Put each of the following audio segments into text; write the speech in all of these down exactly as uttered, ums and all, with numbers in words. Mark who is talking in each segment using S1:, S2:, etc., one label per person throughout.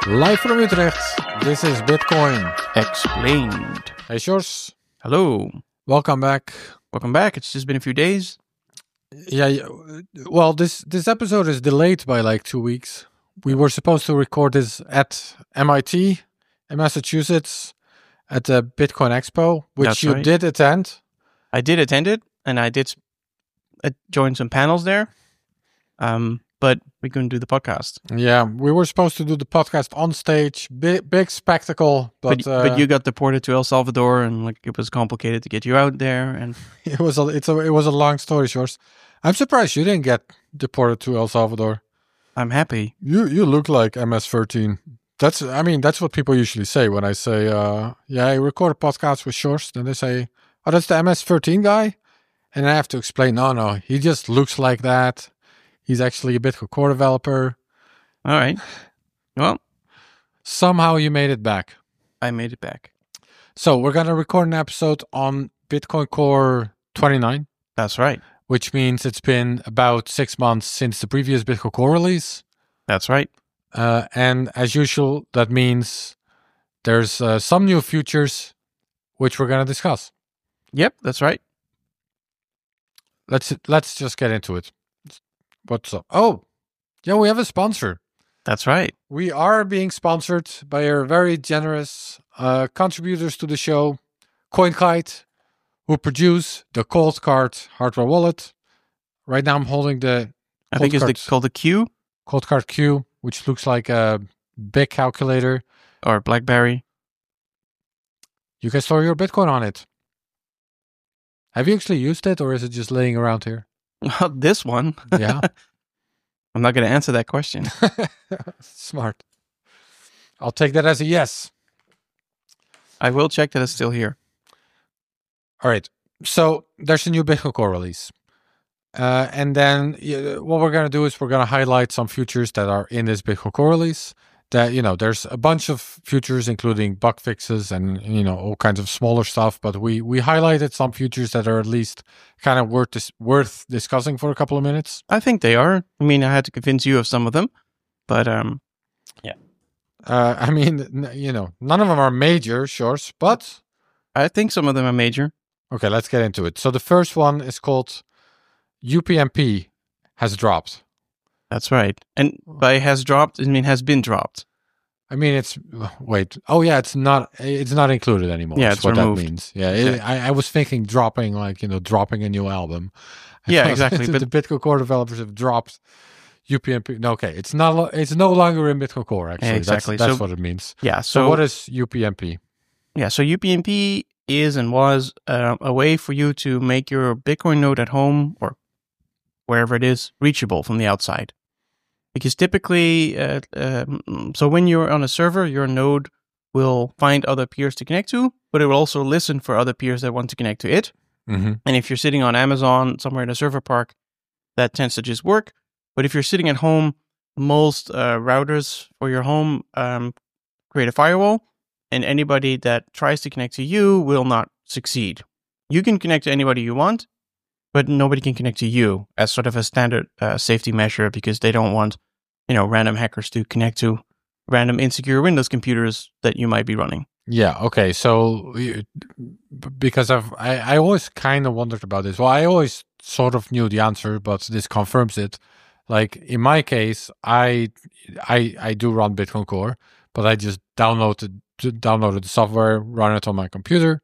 S1: Live from Utrecht, this is Bitcoin
S2: Explained.
S1: Hey Sjors,
S2: Hello.
S1: welcome back.
S2: Welcome back. It's just been a few days.
S1: Yeah, yeah, well, this, this episode is delayed by like two weeks. We were supposed to record this at M I T in Massachusetts at the Bitcoin Expo, which
S2: That's
S1: you
S2: right.
S1: did attend.
S2: I did attend it, and I did uh, join some panels there. Um, but we couldn't do the podcast.
S1: Yeah, we were supposed to do the podcast on stage, big, big spectacle, but,
S2: But,
S1: uh,
S2: but you got deported to El Salvador, and like it was complicated to get you out there. And
S1: it was a it's a it was a long story, Sjors. I'm surprised you didn't get deported to El Salvador.
S2: I'm happy.
S1: You you look like M S thirteen. That's I mean that's what people usually say when I say uh yeah I record a podcast with Sjors. Then they say, oh, that's the M S thirteen guy, and I have to explain. No, no, he just looks like that. He's actually a Bitcoin Core developer.
S2: All right. Well,
S1: Somehow you made it back.
S2: I made it back.
S1: So we're gonna record an episode on Bitcoin Core twenty-nine,
S2: That's right.
S1: which means it's been about six months since the previous Bitcoin Core release.
S2: That's right.
S1: Uh, and as usual, that means there's uh, some new features which we're going to discuss.
S2: Yep, that's right.
S1: Let's let's just get into it. What's up? Oh, yeah, we have a sponsor.
S2: That's right.
S1: We are being sponsored by our very generous uh, contributors to the show, CoinKite, who produce the Cold Card hardware wallet. Right now I'm holding the
S2: I think it's the, called the Q
S1: Cold Card Q, which looks like a big calculator.
S2: or BlackBerry.
S1: You can store your Bitcoin on it. Have you actually used it, or is it just laying around here?
S2: This one.
S1: Yeah.
S2: I'm not going to answer that question.
S1: Smart. I'll take that as a yes.
S2: I will check that it's still here.
S1: All right. So there's a new Bitcoin Core release. Uh, and then yeah, what we're going to do is we're going to highlight some features that are in this Bitcoin Core release. That, you know, there's a bunch of features, including bug fixes and, you know, all kinds of smaller stuff. But we we highlighted some features that are at least kind of worth dis- worth discussing for a couple of minutes.
S2: I think they are. I mean, I had to convince you of some of them, but um,
S1: Uh, I mean, n- you know, none of them are major, sure, but
S2: I think some of them are major.
S1: okay, let's get into it. So the first one is called U P M P has dropped.
S2: That's right. And by has dropped, I mean has been dropped.
S1: I mean, it's wait. Oh yeah, it's not. It's not included anymore.
S2: Yeah,
S1: That's
S2: it's
S1: what
S2: removed.
S1: that means. Yeah, it,
S2: Okay.
S1: I, I was thinking dropping, like, you know, dropping a new album.
S2: Yeah, exactly,
S1: the,
S2: but-
S1: the Bitcoin Core developers have dropped U P M P. No, okay, it's not. lo- It's no longer in Bitcoin Core. Actually,
S2: Exactly.
S1: That's, that's
S2: So-
S1: what it means.
S2: Yeah.
S1: So,
S2: So,
S1: what is U P M P?
S2: yeah. So U P M P is and was uh, a way for you to make your Bitcoin node at home or wherever it is reachable from the outside. Because typically, uh, um, so when you're on a server, your node will find other peers to connect to, but it will also listen for other peers that want to connect to it.
S1: Mm-hmm.
S2: And if you're sitting on Amazon somewhere in a server park, that tends to just work. But if you're sitting at home, most uh, routers for your home um, create a firewall, and anybody that tries to connect to you will not succeed. You can connect to anybody you want, but nobody can connect to you as sort of a standard uh, safety measure because they don't want, you know, random hackers to connect to random insecure Windows computers that you might be running.
S1: Yeah. Okay. So, you- b- because I've I, I always kind of wondered about this. Well, I always sort of knew the answer, but this confirms it. Like in my case, I I I do run Bitcoin Core, but I just downloaded downloaded the software, run it on my computer.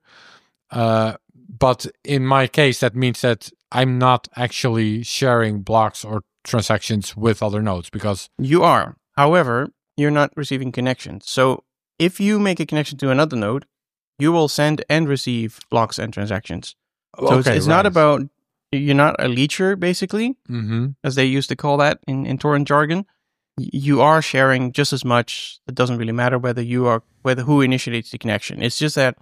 S1: Uh, but in my case, that means that I'm not actually sharing blocks or transactions with other nodes because
S2: You are. However, you're not receiving connections. So if you make a connection to another node, you will send and receive blocks and transactions. So it's, it's not about, you're not a leecher, basically,
S1: Mm-hmm.
S2: as they used to call that in, in torrent jargon. Y- You are sharing just as much. It doesn't really matter whether you are, whether who initiates the connection. It's just that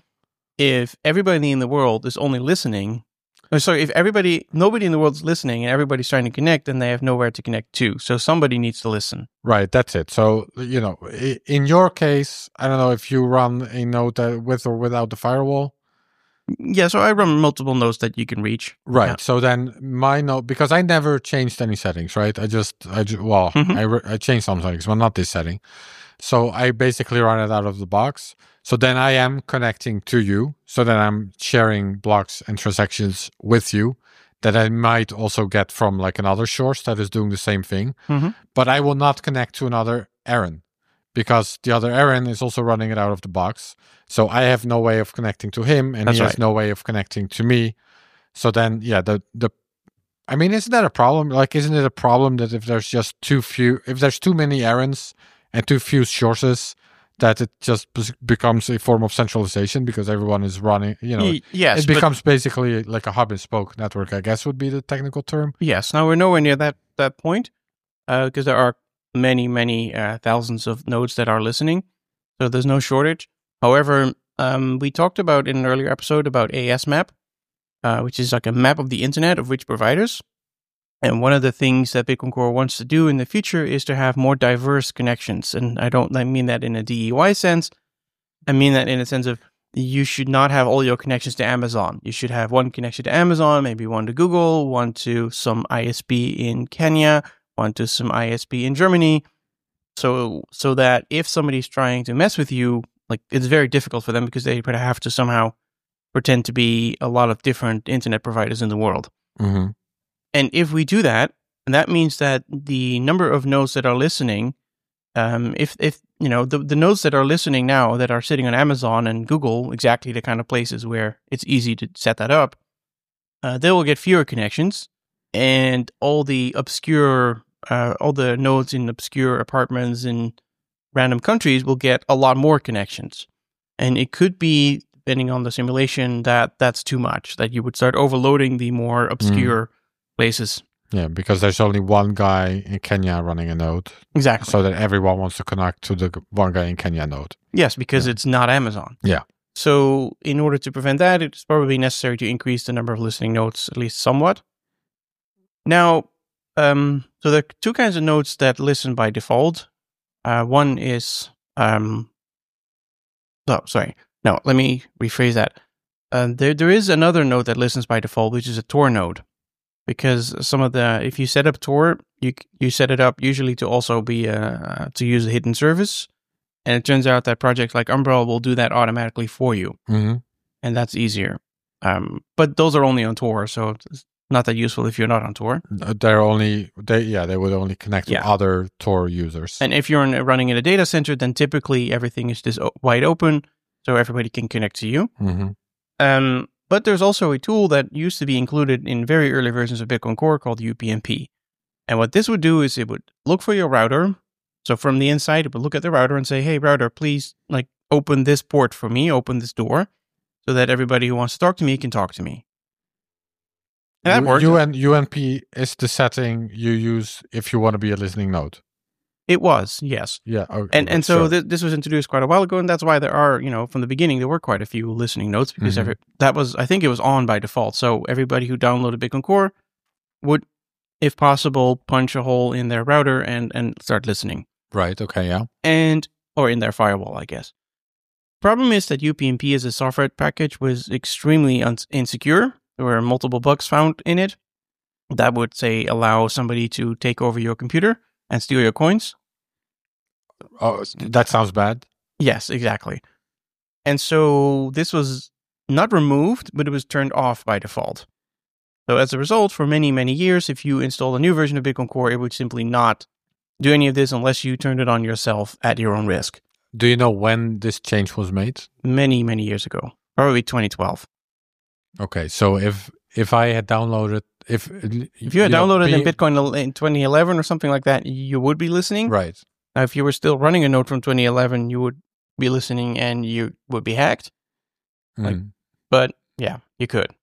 S2: if everybody in the world is only listening, or sorry, if everybody, nobody in the world is listening and everybody's trying to connect, then they have nowhere to connect to. So somebody needs to listen.
S1: Right, that's it. So, you know, i- in your case, I don't know if you run a node that with or without the firewall.
S2: Yeah, so I run multiple nodes that you can reach.
S1: Right.
S2: Yeah.
S1: So then my node, because I never changed any settings, right? I just, I just, well,
S2: Mhm.
S1: I, re- I changed some settings, but not this setting. So I basically run it out of the box. So then I am connecting to you. So then I'm sharing blocks and transactions with you that I might also get from like another source that is doing the same thing.
S2: Mm-hmm.
S1: But I will not connect to another Aaron because the other Aaron is also running it out of the box. So I have no way of connecting to him, and
S2: That's
S1: he has
S2: right.
S1: no way of connecting to me. So then, yeah, the the I mean, isn't that a problem? Like, isn't it a problem that if there's just too few, if there's too many errands and too few sources, that it just bes- becomes a form of centralization because everyone is running, you know,
S2: Y- yes,
S1: it
S2: but-
S1: becomes basically like a hub and spoke network, I guess would be the technical term.
S2: Yes. Now we're nowhere near that that point because uh, there are many, many uh, thousands of nodes that are listening, so there's no shortage. However, um, we talked about in an earlier episode about A S map, uh, which is like a map of the internet of which providers. And one of the things that Bitcoin Core wants to do in the future is to have more diverse connections. And I don't I mean that in a D E Y sense. I mean that in a sense of you should not have all your connections to Amazon. You should have one connection to Amazon, maybe one to Google, one to some I S P in Kenya, one to some I S P in Germany. So so that if somebody's trying to mess with you, like it's very difficult for them because they would have to somehow pretend to be a lot of different internet providers in the world.
S1: Mm-hmm.
S2: And if we do that, that means that the number of nodes that are listening, um, if if you know the, the nodes that are listening now that are sitting on Amazon and Google, exactly the kind of places where it's easy to set that up, uh, they will get fewer connections, and all the obscure, uh, all the nodes in obscure apartments in random countries will get a lot more connections. And it could be, depending on the simulation, that that's too much, that you would start overloading the more obscure. Mm. Places.
S1: Yeah, because there's only one guy in Kenya running a node.
S2: Exactly.
S1: So that everyone wants to connect to the one guy in Kenya node.
S2: Yes, because
S1: yeah.
S2: it's not Amazon.
S1: Yeah.
S2: So in order to prevent that, it's probably necessary to increase the number of listening nodes at least somewhat. Now, um, so there are two kinds of nodes that listen by default. Uh, one is, um, oh, sorry. No, let me rephrase that. Uh, there, there is another node that listens by default, which is a Tor node. Because some of the, if you set up Tor, you you set it up usually to also be uh, to use a hidden service, and it turns out that projects like Umbrella will do that automatically for you,
S1: mm-hmm.
S2: and that's easier. Um, but those are only on Tor, so it's not that useful if you're not on Tor.
S1: They're only they yeah they would only connect
S2: yeah.
S1: with other Tor users.
S2: And if you're in, running in a data center, then typically everything is just wide open, so everybody can connect to you.
S1: Mm-hmm.
S2: Um. But there's also a tool that used to be included in very early versions of Bitcoin Core called U P n P. And what this would do is it would look for your router. So from the inside, it would look at the router and say, hey, router, please like open this port for me, open this door, so that everybody who wants to talk to me can talk to me. And that worked.
S1: U N, U N P is the setting you use if you want to be a listening node.
S2: It was, yes.
S1: Yeah. Okay,
S2: and and so
S1: sure.
S2: th- this was introduced quite a while ago, and that's why there are, you know, from the beginning, there were quite a few listening nodes because mm-hmm. every, that was, I think it was on by default. So everybody who downloaded Bitcoin Core would, if possible, punch a hole in their router and, and start listening.
S1: Right, okay, yeah.
S2: And, or in their firewall, I guess. Problem is that U P n P as a software package was extremely un- insecure. There were multiple bugs found in it that would, say, allow somebody to take over your computer and steal your coins.
S1: Oh, that sounds bad.
S2: Yes, exactly. And so this was not removed, but it was turned off by default. So as a result, for many, many years, if you installed a new version of Bitcoin Core, it would simply not do any of this unless you turned it on yourself at your own risk.
S1: Do you know when this change was made?
S2: Many, many years ago. Probably twenty twelve.
S1: Okay, so if if I had downloaded... If,
S2: if you had you downloaded know, be, in Bitcoin in twenty eleven or something like that, you would be listening.
S1: Right.
S2: Now, if you were still running a node from twenty eleven, you would be listening and you would be hacked.
S1: Mm.
S2: Like, but yeah, you could.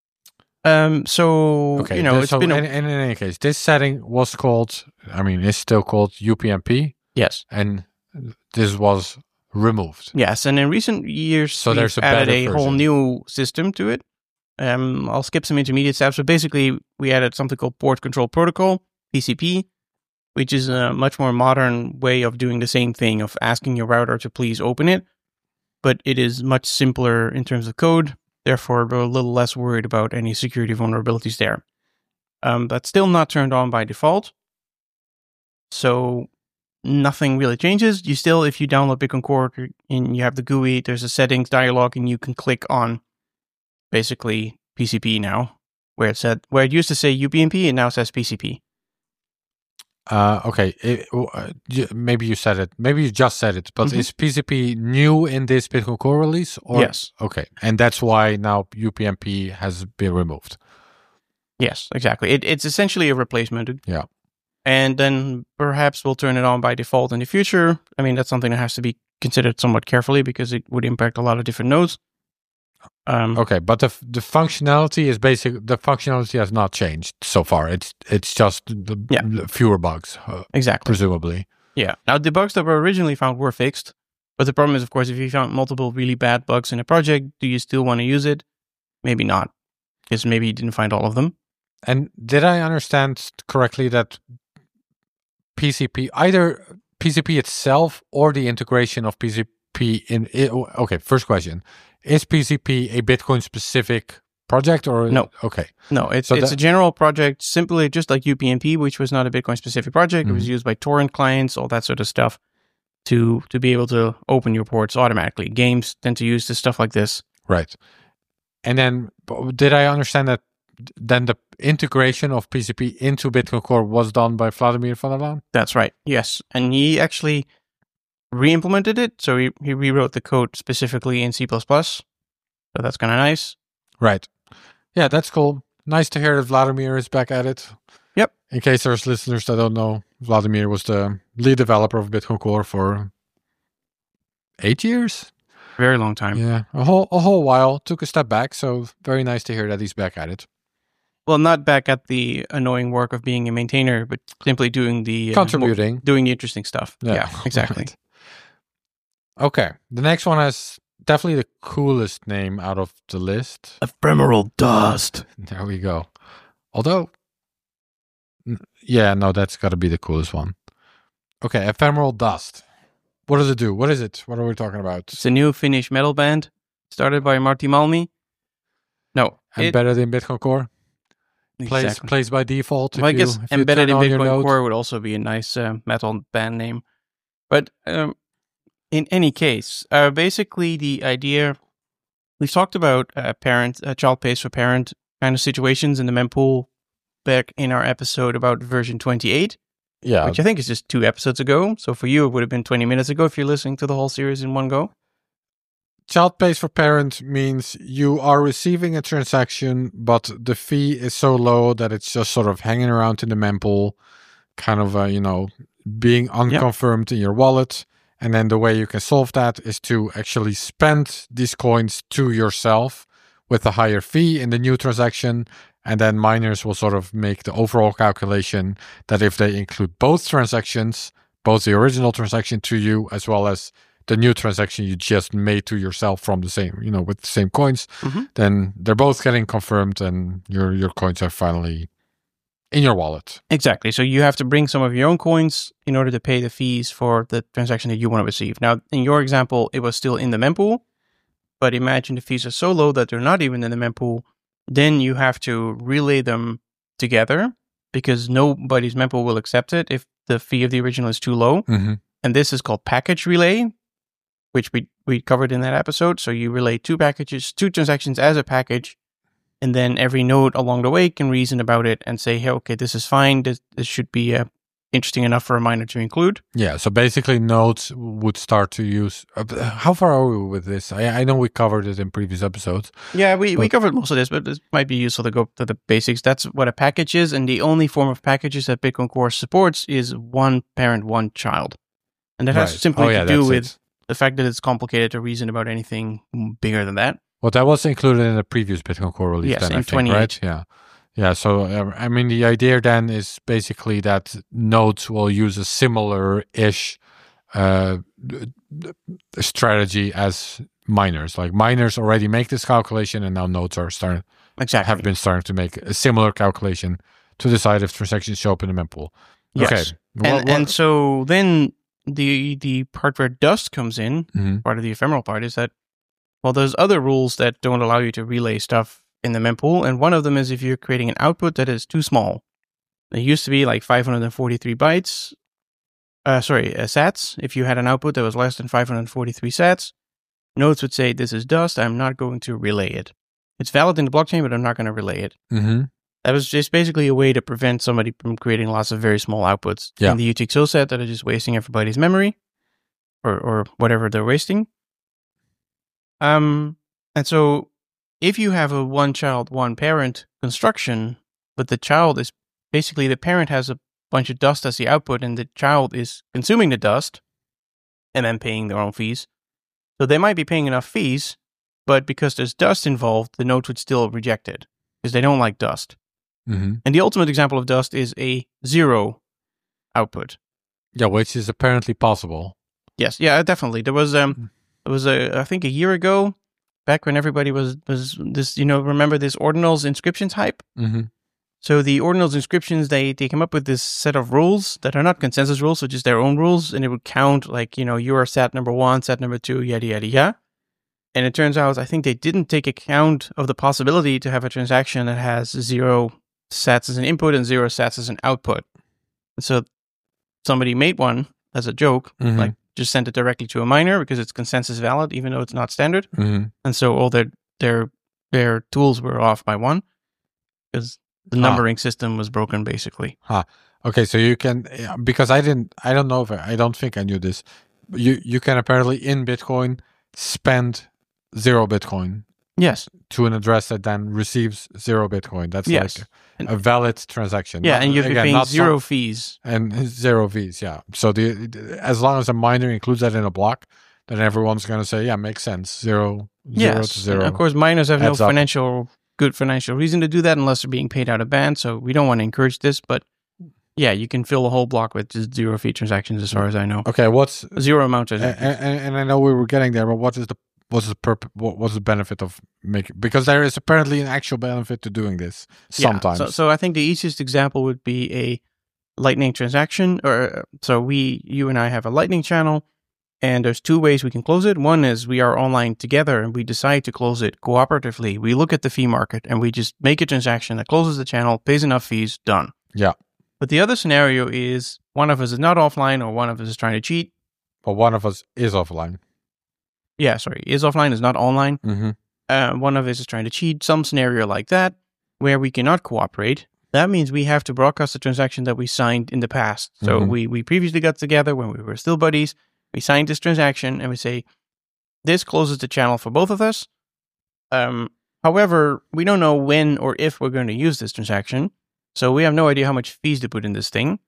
S2: Um. So,
S1: okay,
S2: you know, it's
S1: so
S2: been... A,
S1: in, in any case, this setting was called, I mean, it's still called U P n P.
S2: Yes.
S1: And this was removed.
S2: Yes, and in recent years,
S1: so
S2: we've
S1: there's a
S2: added a
S1: version.
S2: whole new system to it. Um, I'll skip some intermediate steps. So basically, we added something called Port Control Protocol, P C P, which is a much more modern way of doing the same thing, of asking your router to please open it. But it is much simpler in terms of code. Therefore, we're a little less worried about any security vulnerabilities there. Um, that's still not turned on by default. So nothing really changes. You still, if you download Bitcoin Core and you have the G U I, there's a settings dialog, and you can click on basically P C P now, where it said where it used to say U P n P, and now says P C P.
S1: Uh, okay, it, uh, you- maybe you said it. Maybe you just said it. But
S2: Mhm.
S1: is P C P new in this Bitcoin Core release? Or?
S2: Yes.
S1: Okay, and that's why now U P n P has been removed.
S2: Yes, exactly. It, it's essentially a replacement.
S1: Yeah.
S2: And then perhaps we'll turn it on by default in the future. I mean, that's something that has to be considered somewhat carefully because it would impact a lot of different nodes. Um,
S1: Okay, but the the functionality is basic. The functionality has not changed so far. It's it's just the,
S2: Yeah.
S1: the fewer bugs, uh,
S2: Exactly.
S1: presumably.
S2: Yeah. Now, the bugs that were originally found were fixed. But the problem is, of course, if you found multiple really bad bugs in a project, do you still want to use it? Maybe not, because maybe you didn't find all of them.
S1: And did I understand correctly that P C P, either P C P itself or the integration of P C P in? i- Okay, first question: is P C P a Bitcoin specific project or
S2: No.
S1: Okay,
S2: No, it's
S1: So
S2: it's
S1: that-
S2: a general project, simply just like U P n P, which was not a Bitcoin specific project. It was
S1: Mhm.
S2: used by torrent clients, all that sort of stuff, to to be able to open your ports automatically. Games tend to use this stuff like this.
S1: right. And then b- did I understand that then the integration of P C P into Bitcoin Core was done by Vladimir van der Laan?
S2: That's right. Yes, and he actually re-implemented it. So he, he rewrote the code specifically in C plus plus. So that's kind of nice.
S1: Right. Yeah, that's cool. Nice to hear that Vladimir is back at it.
S2: Yep.
S1: In case there's listeners that don't know, Vladimir was the lead developer of Bitcoin Core for eight years.
S2: Very long time.
S1: Yeah, a whole a whole while. Took a step back, so very nice to hear that he's back at it,
S2: Well, not back at the annoying work of being a maintainer, but simply doing the uh,
S1: contributing.
S2: mo- doing the interesting stuff.
S1: Yeah,
S2: Yeah, exactly.
S1: right. Okay, the next one has definitely the coolest name out of the list.
S2: Ephemeral dust.
S1: There we go. Although, n- yeah, no, that's got to be the coolest one. Okay, Ephemeral Dust. What does it do? What is it? What are we talking about?
S2: It's a new Finnish metal band started by Martti Malmi. No, it,
S1: Embedded in Bitcoin Core. Plays
S2: exactly.
S1: plays by default. If
S2: Well, I
S1: you,
S2: guess
S1: if you
S2: embedded
S1: turn
S2: in
S1: on your
S2: Bitcoin
S1: node.
S2: Core would also be a nice uh, metal band name. But um, in any case, uh, basically the idea we've talked about uh, parent, uh, child pays for parent kind of situations in the mempool back in our episode about version twenty-eight,
S1: Yeah,
S2: which I think is just two episodes ago. So for you, it would have been twenty minutes ago if you're listening to the whole series in one go.
S1: child pays for parent means you are receiving a transaction, but the fee is so low that it's just sort of hanging around in the mempool, kind of, uh, you know, being unconfirmed in your wallet. And then the way you can solve that is to actually spend these coins to yourself with a higher fee in the new transaction. And then miners will sort of make the overall calculation that if they include both transactions, both the original transaction to you as well as the new transaction you just made to yourself from the same, you know, with the same coins,
S2: Mhm.
S1: then they're both getting confirmed and your your coins are finally in your wallet.
S2: Exactly. So you have to bring some of your own coins in order to pay the fees for the transaction that you want to receive. Now, in your example, it was still in the mempool, but imagine the fees are so low that they're not even in the mempool. Then you have to relay them together because nobody's mempool will accept it if the fee of the original is too low.
S1: Mm-hmm.
S2: And this is called package relay, which we, we covered in that episode. So you relay two packages, two transactions as a package, and then every node along the way can reason about it and say, hey, okay, this is fine. This, this should be uh, interesting enough for a miner to include.
S1: Yeah, so basically nodes would start to use... Uh, how far are we with this? I, I know we covered it in previous episodes.
S2: Yeah, we, we
S1: But-
S2: covered most of this, but it might be useful to go to the basics. That's what a package is, and the only form of packages that Bitcoin Core supports is one parent, one child. And that has
S1: Right.
S2: simply
S1: Oh, yeah,
S2: to do
S1: that's
S2: with
S1: it.
S2: the fact that it's complicated to reason about anything bigger than that.
S1: Well, that was included in the previous Bitcoin Core release
S2: Yes,
S1: then,
S2: in
S1: I think, right?
S2: twenty-eight.
S1: Yeah. Yeah, so, uh, I mean, the idea then is basically that nodes will use a similar-ish uh, d- d- strategy as miners. Like, miners already make this calculation, and now nodes are starting
S2: Exactly.
S1: have been starting to make a similar calculation to decide if transactions show up in the mempool.
S2: Yes.
S1: Okay.
S2: And,
S1: What- what-
S2: and so then the the part where dust comes in,
S1: Mhm.
S2: part of the ephemeral part, is that, well, there's other rules that don't allow you to relay stuff in the mempool, and one of them is if you're creating an output that is too small. It used to be like five hundred forty-three bytes, uh, sorry, uh, sats. If you had an output that was less than five hundred forty-three sats, nodes would say, this is dust. I'm not going to relay it. It's valid in the blockchain, but I'm not going to relay it.
S1: Mm-hmm.
S2: That was just basically a way to prevent somebody from creating lots of very small outputs
S1: Yeah.
S2: in the U T X O set that are just wasting everybody's memory or, or whatever they're wasting. Um, and so if you have a one child, one parent construction, but the child is basically the parent has a bunch of dust as the output and the child is consuming the dust and then paying their own fees. So they might be paying enough fees, but because there's dust involved, the node would still reject it because they don't like dust.
S1: Mm-hmm.
S2: And the ultimate example of dust is a zero output.
S1: Yeah, which is apparently possible.
S2: Yes, yeah, definitely. There was um,
S1: Mm-hmm.
S2: it was a I think a year ago, back when everybody was was this, you know, remember this ordinals inscriptions hype?
S1: Mm-hmm.
S2: So the ordinals inscriptions, they they come up with this set of rules that are not consensus rules, so just their own rules, and it would count like, you know, you are sat number one, sat number two, yada yada yada. And it turns out I think they didn't take account of the possibility to have a transaction that has zero sats as an input and zero sats as an output. So somebody made one as a joke,
S1: Mm-hmm.
S2: like just sent it directly to a miner because it's consensus valid, even though it's not standard.
S1: Mm-hmm.
S2: And so all their their their tools were off by one because the
S1: Ah.
S2: numbering system was broken, basically.
S1: Okay, so you can, because I didn't, I don't know if I, I don't think I knew this. You you can apparently in Bitcoin spend zero Bitcoin
S2: Yes.
S1: to an address that then receives zero Bitcoin. That's
S2: Yes.
S1: like a valid transaction.
S2: Yeah,
S1: Not-
S2: and you're
S1: again,
S2: paying
S1: not
S2: zero
S1: some-
S2: fees.
S1: and zero fees. Yeah. So the as long as a miner includes that in a block, then everyone's going to say, yeah, makes sense. Zero, zero
S2: Yes.
S1: to zero.
S2: And of course, miners have no
S1: adds up.
S2: financial good financial reason to do that unless they're being paid out of band. So we don't want to encourage this, but yeah, you can fill a whole block with just zero fee transactions, as far as I know.
S1: Okay, what's
S2: Zero amount of
S1: and, and, and I know we were getting there, but what is the what's the purpose? What, what's the benefit of making? Because there is apparently an actual benefit to doing this
S2: Yeah,
S1: sometimes.
S2: So, so I think the easiest example would be a Lightning transaction. Or so we, you and I have a Lightning channel, and there's two ways we can close it. One is we are online together and we decide to close it cooperatively. We look at the fee market and we just make a transaction that closes the channel, pays enough fees, done.
S1: Yeah.
S2: But the other scenario is one of us is not offline or one of us is trying to cheat.
S1: But one of us is offline.
S2: Yeah, sorry, is offline, is not online.
S1: Mm-hmm.
S2: Uh, one of us is trying to cheat, some scenario like that, where we cannot cooperate. That means we have to broadcast a transaction that we signed in the past. So
S1: Mhm.
S2: we, we previously got together when we were still buddies. We signed this transaction and we say, this closes the channel for both of us. Um, however, we don't know when or if we're going to use this transaction. So we have no idea how much fees to put in this thing.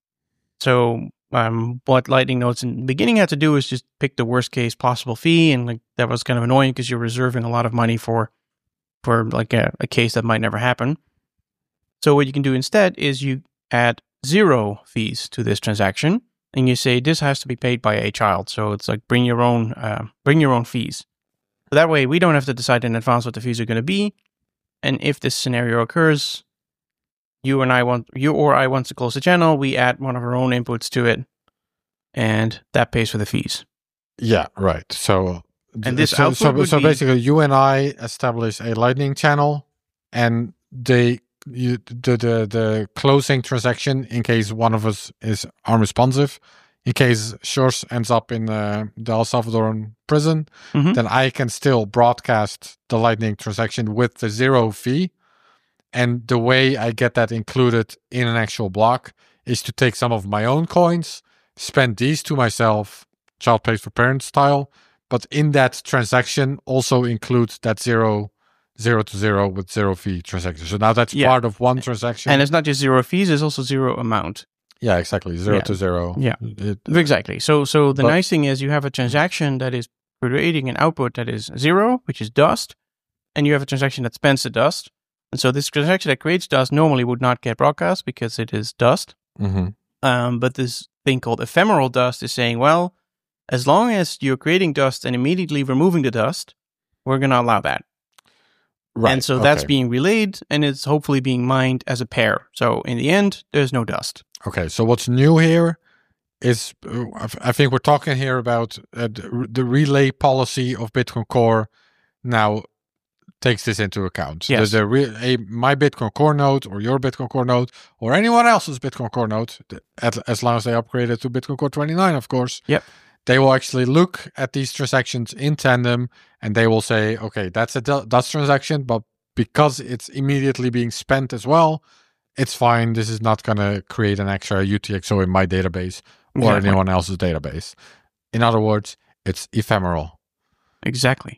S2: So um, what Lightning Notes in the beginning had to do is just pick the worst case possible fee. And like that was kind of annoying because you're reserving a lot of money for, for like a, a case that might never happen. So what you can do instead is you add zero fees to this transaction. And you say this has to be paid by a child. So it's like bring your own, uh, bring your own fees. So that way we don't have to decide in advance what the fees are going to be. And if this scenario occurs, you and I want, you or I want to close the channel, we add one of our own inputs to it, and that pays for the fees.
S1: Yeah, right. So,
S2: And this
S1: so,
S2: output
S1: so,
S2: would
S1: so
S2: be-
S1: basically, you and I establish a Lightning channel, and they you, the the the closing transaction in case one of us is unresponsive, in case Shores ends up in uh, the El Salvadoran prison,
S2: Mhm.
S1: then I can still broadcast the Lightning transaction with the zero fee. And the way I get that included in an actual block is to take some of my own coins, spend these to myself, child pays for parent style, but in that transaction also include that zero, zero to zero with zero fee transaction. So now that's
S2: Yeah.
S1: part of one transaction.
S2: And it's not just zero fees, it's also zero amount.
S1: yeah, exactly. Zero
S2: Yeah.
S1: to zero.
S2: Yeah.
S1: It-
S2: Exactly. So so the
S1: But-
S2: nice thing is you have a transaction that is creating an output that is zero, which is dust, and you have a transaction that spends the dust. And so this transaction that creates dust normally would not get broadcast because it is dust.
S1: Mhm.
S2: Um, but this thing called ephemeral dust is saying, well, as long as you're creating dust and immediately removing the dust, we're going to allow that.
S1: Right.
S2: And so that's
S1: okay.
S2: being relayed and it's hopefully being mined as a pair. So in the end, there's no dust.
S1: Okay, so what's new here is uh, I I think we're talking here about uh, the, the relay policy of Bitcoin Core now takes this into account.
S2: Yes.
S1: The, the re- a, my Bitcoin Core node or your Bitcoin Core node or anyone else's Bitcoin Core node, at, as long as they upgrade it to Bitcoin Core twenty-nine, of course.
S2: Yep.
S1: They will actually look at these transactions in tandem, and they will say, okay, that's a dust transaction, but because it's immediately being spent as well, it's fine. This is not going to create an extra U T X O in my database or
S2: Exactly.
S1: anyone else's database. In other words, it's ephemeral.
S2: Exactly.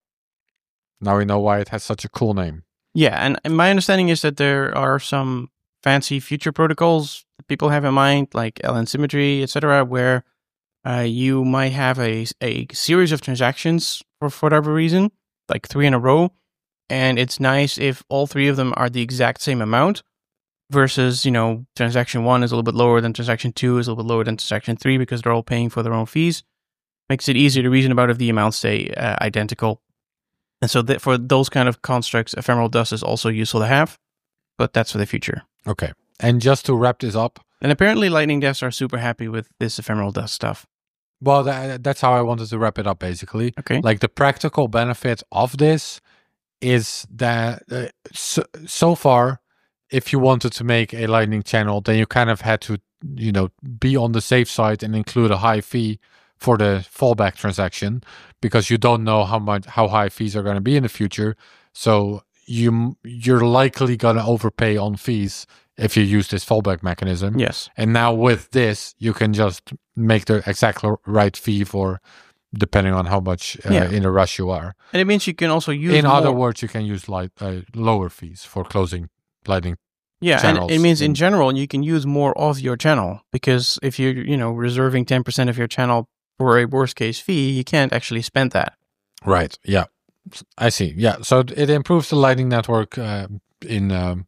S1: Now we know why it has such a cool name.
S2: Yeah, and, and my understanding is that there are some fancy future protocols that people have in mind, like L N symmetry, et cetera, where uh, you might have a, a series of transactions for, for whatever reason, like three in a row, and it's nice if all three of them are the exact same amount versus, you know, transaction one is a little bit lower than transaction two, is a little bit lower than transaction three because they're all paying for their own fees. Makes it easier to reason about if the amounts stay uh, identical. And so that for those kind of constructs, ephemeral dust is also useful to have, but that's for the future.
S1: Okay. And just to wrap this up.
S2: And apparently Lightning devs are super happy with this ephemeral dust stuff.
S1: Well, that, that's how I wanted to wrap it up, basically.
S2: Okay.
S1: Like the practical benefit of this is that uh, so, so far, if you wanted to make a Lightning channel, then you kind of had to, you know, be on the safe side and include a high fee for the fallback transaction, because you don't know how much how high fees are going to be in the future. So you you're likely going to overpay on fees if you use this fallback mechanism.
S2: Yes.
S1: And now with this, you can just make the exact right fee for depending on how much uh,
S2: Yeah.
S1: in a rush you are.
S2: And it means you can also use
S1: In
S2: more.
S1: other words, you can use light, uh, lower fees for closing Lightning.
S2: Yeah,
S1: channels.
S2: and it means in
S1: in-
S2: general you can use more of your channel, because if you're, you know, reserving ten percent of your channel for a worst case fee, you can't actually spend that.
S1: Right. Yeah. I see. Yeah. So it improves the Lightning Network uh, in um,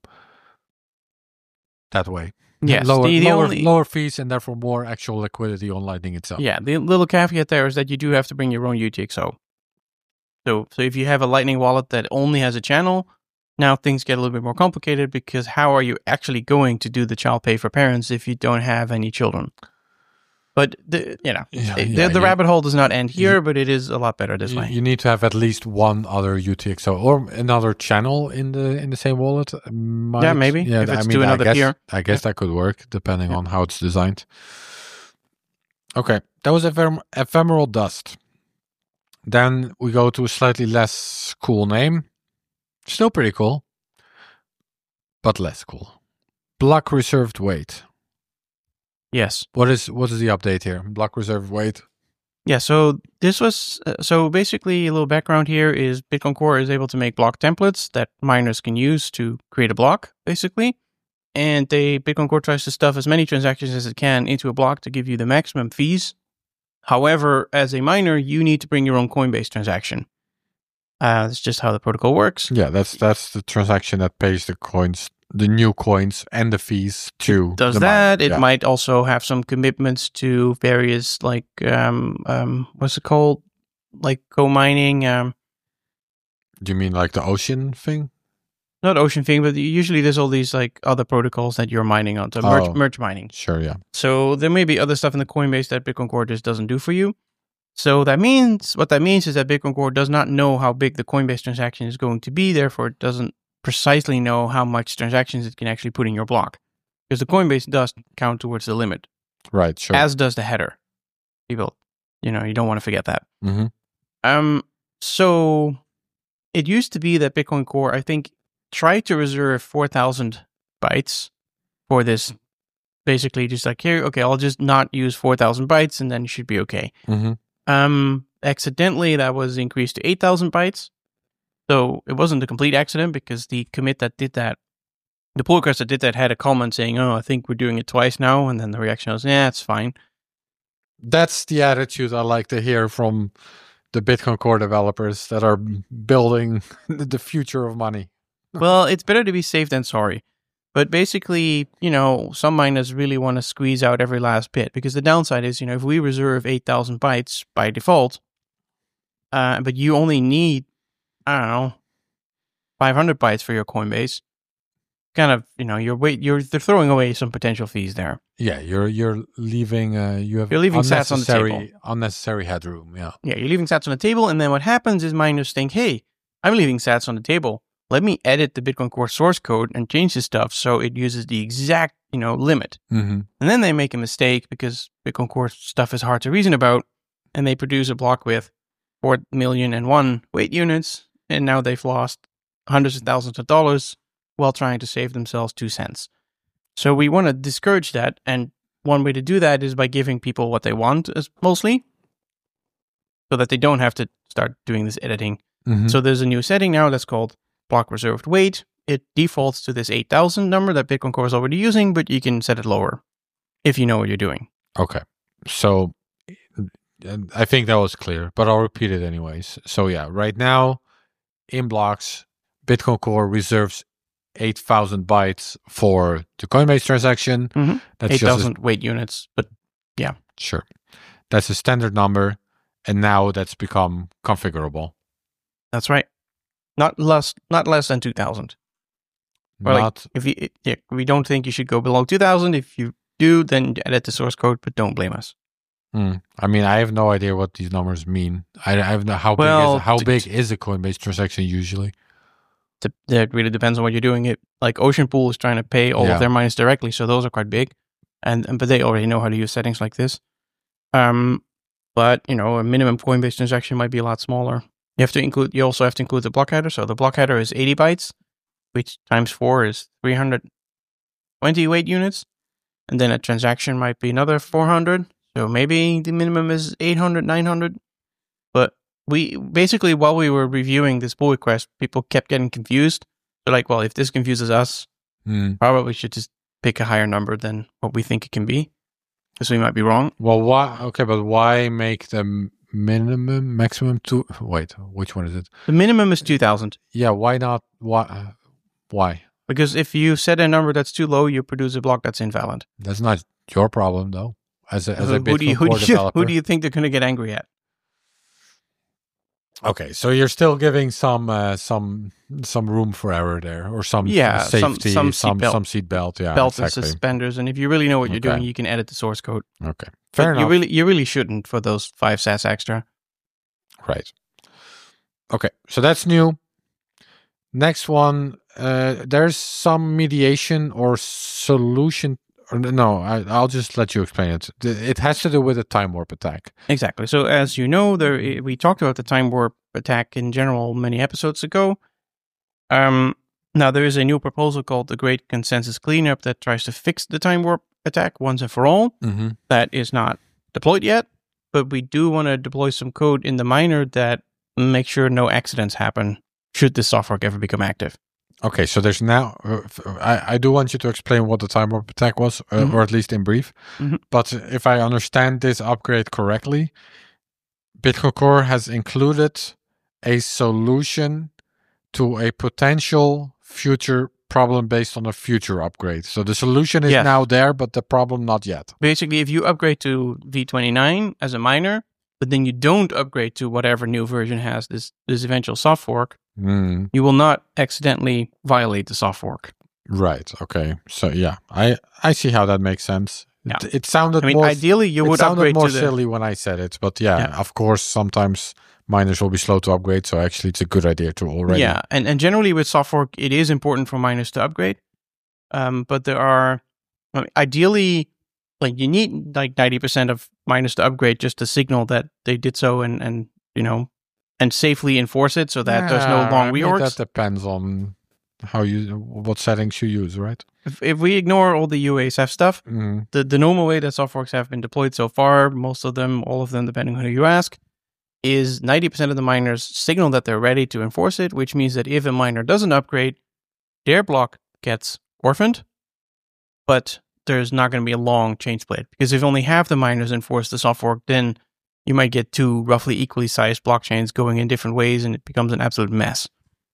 S1: that way.
S2: Yes.
S1: Lower,
S2: the, the
S1: lower,
S2: only,
S1: lower fees and therefore more actual liquidity on Lightning itself.
S2: Yeah, the little caveat there is that you do have to bring your own U T X O. So, so if you have a Lightning wallet that only has a channel, now things get a little bit more complicated, because how are you actually going to do the child pay for parents if you don't have any children? But the, you know,
S1: Yeah,
S2: it-
S1: yeah,
S2: the, the
S1: you-
S2: rabbit hole does not end here,
S1: you-
S2: but it is a lot better this
S1: You,
S2: way.
S1: you need to have at least one other U T X O or another channel in the in the same wallet. Might,
S2: Yeah, maybe. If it's
S1: I mean,
S2: to another
S1: I guess,
S2: peer.
S1: I guess that could work depending
S2: Yeah.
S1: on how it's designed. Okay, that was ephem- ephemeral dust. Then we go to a slightly less cool name. Still pretty cool, but less cool. Block reserved weight.
S2: Yes.
S1: What is what is the update here? Block reserved weight.
S2: Yeah, so this was, uh, so basically a little background here is Bitcoin Core is able to make block templates that miners can use to create a block, basically. And they, Bitcoin Core tries to stuff as many transactions as it can into a block to give you the maximum fees. However, as a miner, you need to bring your own Coinbase transaction. Uh, that's just how the protocol works.
S1: Yeah, that's that's the transaction that pays the coins, the new coins, and the fees to
S2: Does
S1: the
S2: that.
S1: miner.
S2: It
S1: Yeah.
S2: might also have some commitments to various, like, um, um, what's it called? Like co-mining, um,
S1: Do you mean like the ocean thing?
S2: not ocean thing, but usually there's all these like other protocols that you're mining on, so merge,
S1: Oh.
S2: merge mining.
S1: Sure, yeah.
S2: So there may be other stuff in the Coinbase that Bitcoin Core just doesn't do for you. So that means, what that means is that Bitcoin Core does not know how big the Coinbase transaction is going to be, therefore it doesn't precisely know how much transactions it can actually put in your block. Because the Coinbase does count towards the limit,
S1: Right, sure.
S2: as does the header. People, you know, you don't want to forget that.
S1: hmm
S2: Um, so it used to be that Bitcoin Core, I think, tried to reserve four thousand bytes for this. Basically, just like, here, okay, I'll just not use four thousand bytes and then you should be okay.
S1: hmm
S2: Um, accidentally, that was increased to eight thousand bytes. So it wasn't a complete accident, because the commit that did that, the pull request that did that had a comment saying, oh, I think we're doing it twice now. And then the reaction was, yeah, it's fine.
S1: That's the attitude I like to hear from the Bitcoin Core developers that are building the future of money.
S2: Well, it's better to be safe than sorry. But basically, you know, some miners really want to squeeze out every last bit, because the downside is, you know, if we reserve eight thousand bytes by default, uh, but you only need, I don't know, five hundred bytes for your Coinbase, kind of, you know, you're wait, you're they're throwing away some potential fees there.
S1: Yeah, you're you're leaving uh, you have
S2: You're leaving sats on the
S1: unnecessary
S2: table.
S1: unnecessary headroom. Yeah.
S2: Yeah, you're leaving sats on the table, and then what happens is miners think, hey, I'm leaving sats on the table. Let me edit the Bitcoin Core source code and change this stuff so it uses the exact, you know, limit.
S1: Mm-hmm.
S2: And then they make a mistake because Bitcoin Core stuff is hard to reason about, and they produce a block with four million and one weight units, and now they've lost hundreds of thousands of dollars while trying to save themselves two cents. So we want to discourage that, and one way to do that is by giving people what they want, as mostly, so that they don't have to start doing this editing.
S1: Mm-hmm.
S2: So there's a new setting now that's called block reserved weight. It defaults to this eight thousand number that Bitcoin Core is already using, but you can set it lower if you know what you're doing.
S1: Okay. So I think that was clear, but I'll repeat it anyways. So yeah, right now in blocks, Bitcoin Core reserves eight thousand bytes for the Coinbase transaction.
S2: Mm-hmm.
S1: That's
S2: eight thousand
S1: just a,
S2: weight units, but yeah.
S1: Sure. That's a standard number, and now that's become configurable.
S2: That's right. Not less, not less than two thousand. Or
S1: Not
S2: like if you, yeah, we don't think you should go below two thousand. If you do, then edit the source code, but don't blame us.
S1: Hmm. I mean, I have no idea what these numbers mean. I, I have no how
S2: Well,
S1: big is how
S2: t-
S1: big is a Coinbase transaction usually?
S2: To, that really depends on what you're doing. It like Ocean Pool is trying to pay all
S1: Yeah.
S2: of their miners directly, so those are quite big, and, and but they already know how to use settings like this. Um, but you know, a minimum Coinbase transaction might be a lot smaller. You have to include. You also have to include the block header. So the block header is eighty bytes, which times four is three hundred twenty weight units, and then a transaction might be another four hundred. So maybe the minimum is eight hundred, nine hundred. But we basically, while we were reviewing this pull request, people kept getting confused. They're like, well, if this confuses us,
S1: Hmm.
S2: probably should just pick a higher number than what we think it can be, because we might be wrong.
S1: Well, why? Okay, but why make the minimum, maximum two? Wait, which one is it?
S2: The minimum is two thousand.
S1: Yeah, why not? Why? uh, Why?
S2: Because if you set a number that's too low, you produce a block that's invalid.
S1: That's not your problem, though. As a as
S2: who,
S1: a
S2: who do you
S1: Bitcoin
S2: who
S1: Core
S2: do you,
S1: developer.
S2: who do you think they're going to get angry at?
S1: Okay, so you're still giving some uh, some some room for error there, or some
S2: Yeah, some-
S1: safety,
S2: some
S1: some
S2: seatbelt.
S1: some seat belt. Yeah,
S2: Belt and
S1: exactly.
S2: suspenders, and if you really know what you're
S1: Okay.
S2: doing, you can edit the source code.
S1: Okay, fair
S2: But
S1: enough.
S2: You really, you really shouldn't for those five sats extra.
S1: Right. Okay, so that's new. Next one, uh, there's some mediation or solution. Or no, I, I'll just let you explain it. It has to do with a time warp attack.
S2: Exactly. So as you know, there we talked about the time warp attack in general many episodes ago. Um, now there is a new proposal called the Great Consensus Cleanup that tries to fix the time warp attack once and for all.
S1: Mm-hmm.
S2: That is not deployed yet, but we do want to deploy some code in the miner that makes sure no accidents happen should this soft fork ever become active.
S1: Okay, so there's now. Uh, I I do want you to explain what the time warp attack was, uh,
S2: Mhm.
S1: or at least in brief.
S2: Mhm.
S1: But if I understand this upgrade correctly, Bitcoin Core has included a solution to a potential future problem based on a future upgrade. So the solution is
S2: Yes.
S1: now there, but the problem not yet.
S2: Basically, if you upgrade to V twenty-nine as a miner, but then you don't upgrade to whatever new version has this, this eventual soft fork,
S1: Mm,
S2: you will not accidentally violate the soft fork.
S1: right. Okay. So yeah, I I see how that makes sense.
S2: Yeah.
S1: It, it sounded
S2: I mean,
S1: more.
S2: ideally, you
S1: it
S2: would
S1: sounded
S2: upgrade
S1: more
S2: to the...
S1: silly when I said it, but yeah,
S2: Yeah.
S1: of course, sometimes miners will be slow to upgrade. So actually, it's a good idea to already.
S2: Yeah, and, and generally with soft fork, it is important for miners to upgrade. Um, but there are, I mean, ideally, like you need like ninety percent of miners to upgrade just to signal that they did so and, and you know, and safely enforce it so that there's no
S1: Yeah,
S2: long
S1: I mean,
S2: reorgs.
S1: that depends on how you what settings you use, right?
S2: If, if we ignore all the U A S F stuff,
S1: Mm,
S2: the, the normal way that soft forks have been deployed so far, most of them, all of them, depending on who you ask, is ninety percent of the miners signal that they're ready to enforce it, which means that if a miner doesn't upgrade, their block gets orphaned, but there's not going to be a long chain split. Because if only half the miners enforce the soft fork, then you might get two roughly equally sized blockchains going in different ways, and it becomes an absolute mess.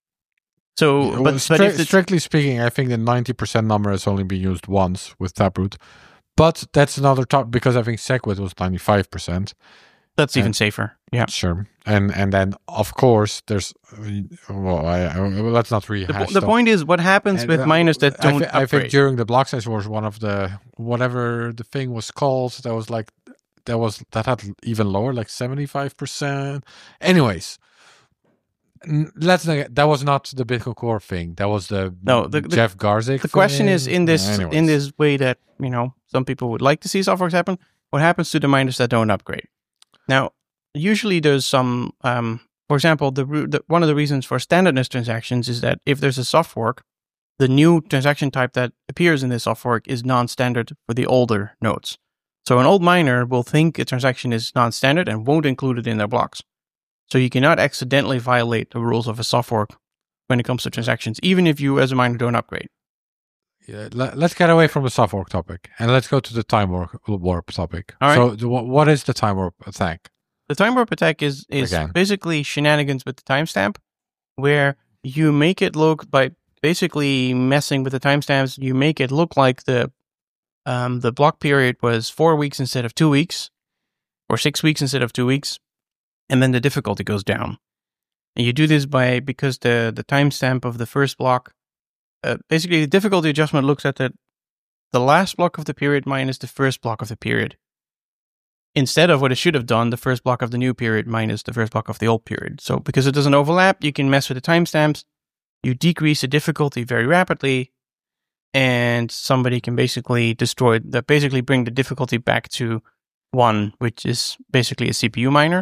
S2: So,
S1: Well,
S2: but, but
S1: stri-
S2: if the,
S1: strictly speaking, I think the ninety percent number has only been used once with Taproot. But that's another top because I think Segwit was ninety-five percent.
S2: that's even
S1: and-
S2: safer. Yeah.
S1: Sure. And and then, of course, there's... Well, I, I, well let's not
S2: The,
S1: rehash
S2: po- the
S1: stuff.
S2: point is, what happens
S1: And,
S2: with
S1: uh,
S2: miners that
S1: I,
S2: don't
S1: thi- I
S2: upgrade?
S1: think during the block size wars, one of the... Whatever the thing was called, that was like... That was that had even lower, like seventy-five percent. Anyways, let's not, that was not the Bitcoin Core thing. That was the
S2: no the, the
S1: Jeff Garzik.
S2: The question
S1: thing.
S2: is in this
S1: Anyways.
S2: in this way that you know some people would like to see soft forks happen. What happens to the miners that don't upgrade? Now, usually there's some, um, for example, the, the one of the reasons for standardness transactions is that if there's a soft fork, the new transaction type that appears in this soft fork is non-standard for the older nodes. So an old miner will think a transaction is non-standard and won't include it in their blocks. So you cannot accidentally violate the rules of a soft fork when it comes to transactions, even if you as a miner don't upgrade.
S1: Yeah, let, let's get away from the soft fork topic and let's go to the time warp, warp topic.
S2: All right.
S1: So the, what is the time warp attack?
S2: The time warp attack is, is basically shenanigans with the timestamp, where you make it look by basically messing with the timestamps. You make it look like the um, the block period was four weeks instead of two weeks, or six weeks instead of two weeks, and then the difficulty goes down. And you do this by because the the timestamp of the first block, uh, basically the difficulty adjustment looks at the the last block of the period minus the first block of the period. Instead of what it should have done, the first block of the new period minus the first block of the old period. So because it doesn't overlap, you can mess with the timestamps. You decrease the difficulty very rapidly, and somebody can basically destroy that. Basically, bring the difficulty back to one, which is basically a C P U miner,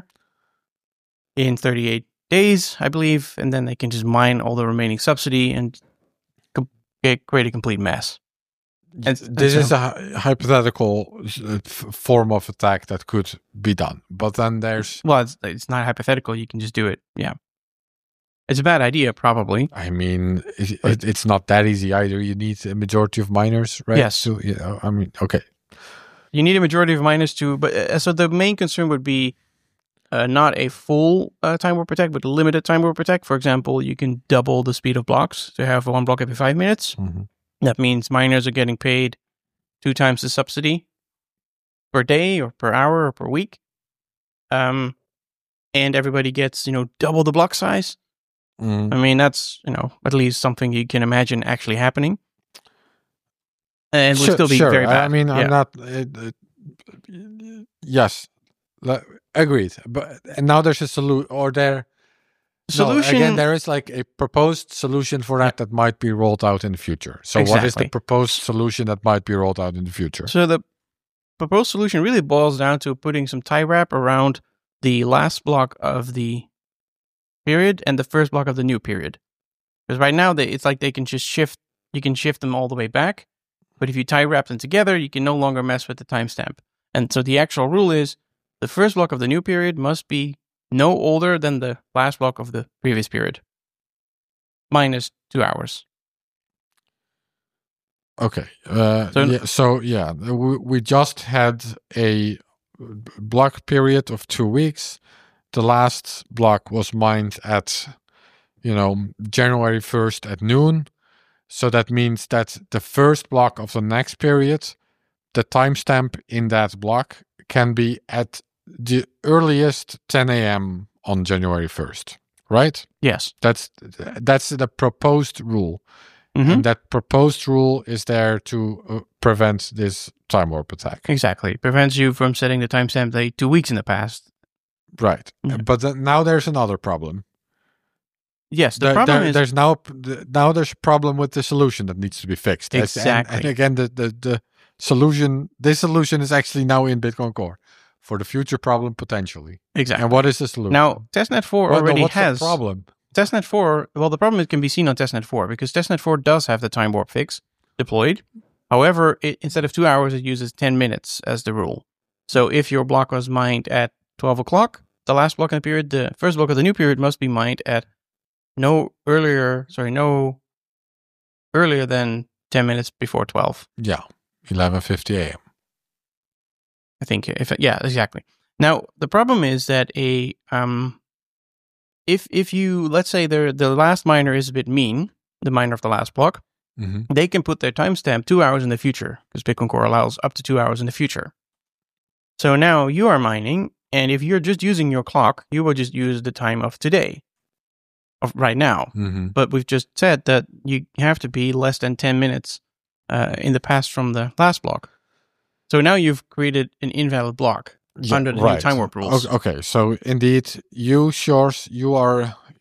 S2: in thirty-eight days, I believe, and then they can just mine all the remaining subsidy and com- create a complete mess.
S1: And, this and so, is a hypothetical f- form of attack that could be done, but then there's
S2: well, it's, it's not hypothetical. You can just do it. Yeah, it's a bad idea, probably.
S1: I mean, it, it, it's not that easy either. You need a majority of miners, right?
S2: Yes.
S1: So, you know, I mean, okay.
S2: You need a majority of miners to, but uh, so the main concern would be uh, not a full uh, time warp attack, but a limited time warp attack. For example, you can double the speed of blocks to have one block every five minutes.
S1: Mm-hmm.
S2: That means miners are getting paid two times the subsidy per day or per hour or per week. Um, and everybody gets, you know, double the block size.
S1: Mm.
S2: I mean, that's, you know, at least something you can imagine actually happening. And it
S1: sure,
S2: would still be
S1: sure.
S2: very bad.
S1: I mean,
S2: yeah.
S1: I'm not... Uh, uh, yes, agreed. But and now there's a solution, or there...
S2: Solution
S1: no, again, there is like a proposed solution for that that might be rolled out in the future. So
S2: exactly.
S1: What is the proposed solution that might be rolled out in the future?
S2: So the proposed solution really boils down to putting some tie wrap around the last block of the period and the first block of the new period. Because right now they, it's like they can just shift, you can shift them all the way back. But if you tie wrap them together, you can no longer mess with the timestamp. And so the actual rule is the first block of the new period must be no older than the last block of the previous period, minus two hours.
S1: Okay. Uh, so, yeah, so, yeah, we, we just had a block period of two weeks. The last block was mined at, you know, January first at noon. So that means that the first block of the next period, the timestamp in that block can be at the earliest ten a.m. on January first, right?
S2: Yes.
S1: That's that's the proposed rule.
S2: Mm-hmm.
S1: And that proposed rule is there to uh, prevent this time warp attack.
S2: Exactly. It prevents you from setting the timestamp date two weeks in the past.
S1: Right.
S2: Mm-hmm.
S1: But th- now there's another problem.
S2: Yes, the
S1: there,
S2: problem
S1: there,
S2: is...
S1: There's now, now there's a problem with the solution that needs to be fixed.
S2: Exactly.
S1: And, and again, the, the, the solution, this solution is actually now in Bitcoin Core. For the future problem, potentially.
S2: Exactly.
S1: And what is the solution?
S2: Now, testnet four
S1: well,
S2: already
S1: no, what's
S2: has...
S1: the problem?
S2: testnet four, well, the problem can be seen on testnet four, because testnet four does have the time warp fix deployed. However, it, instead of two hours, it uses ten minutes as the rule. So if your block was mined at twelve o'clock, the last block in the period, the first block of the new period must be mined at no earlier, sorry, no earlier than ten minutes before twelve.
S1: Yeah, eleven fifty a.m.
S2: I think, if yeah, exactly. Now, the problem is that a um, if if you, let's say the the last miner is a bit mean, the miner of the last block,
S1: mm-hmm.
S2: they can put their timestamp two hours in the future, because Bitcoin Core allows up to two hours in the future. So now you are mining, and if you're just using your clock, you will just use the time of today, of right now.
S1: Mm-hmm.
S2: But we've just said that you have to be less than ten minutes uh, in the past from the last block. So now you've created an invalid block yeah, under the
S1: right.
S2: new time warp rules.
S1: Okay, so indeed, you, Shores, you are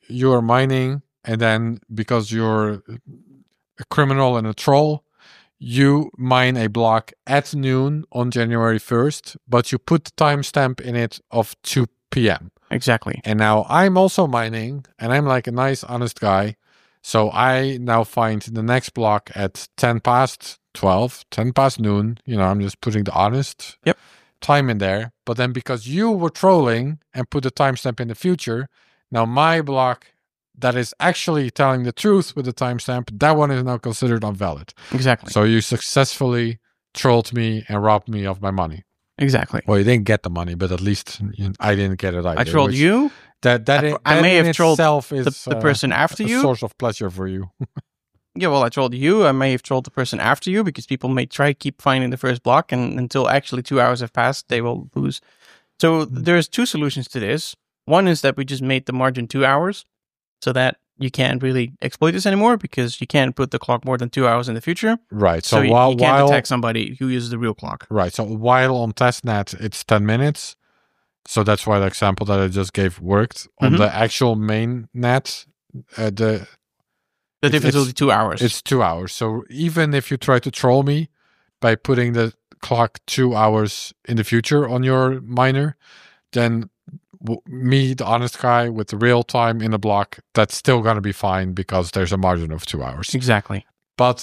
S1: you are mining, and then because you're a criminal and a troll, you mine a block at noon on January first, but you put the timestamp in it of two p.m.
S2: Exactly.
S1: And now I'm also mining, and I'm like a nice, honest guy. So I now find the next block at ten past twelve, ten past noon. You know, I'm just putting the honest
S2: yep.
S1: time in there. But then because you were trolling and put the timestamp in the future, now my block that is actually telling the truth with the timestamp, that one is now considered invalid.
S2: Exactly.
S1: So you successfully trolled me and robbed me of my money.
S2: Exactly.
S1: Well, you didn't get the money, but at least you know, I didn't get it either.
S2: I trolled you.
S1: That that,
S2: I,
S1: in,
S2: I
S1: that
S2: may
S1: in
S2: have trolled
S1: itself is
S2: the, the
S1: uh,
S2: person after
S1: a
S2: you.
S1: source of pleasure for you.
S2: Yeah, well, I trolled you. I may have trolled the person after you because people may try to keep finding the first block, and until actually two hours have passed, they will lose. So
S1: Mm.
S2: there's two solutions to this. One is that we just made the margin two hours, so that you can't really exploit this anymore because you can't put the clock more than two hours in the future.
S1: Right.
S2: So,
S1: So,
S2: you,
S1: while
S2: you can't
S1: while
S2: attack somebody who uses the real clock.
S1: right. So while on testnet it's ten minutes. So that's why the example that I just gave worked. On
S2: Mhm.
S1: the actual main net, uh, the
S2: The
S1: It's-
S2: difference is
S1: it's-
S2: only two hours.
S1: it's two hours. So even if you try to troll me by putting the clock two hours in the future on your miner, then w- me, the honest guy with the real time in the block, that's still going to be fine because there's a margin of two hours.
S2: Exactly.
S1: But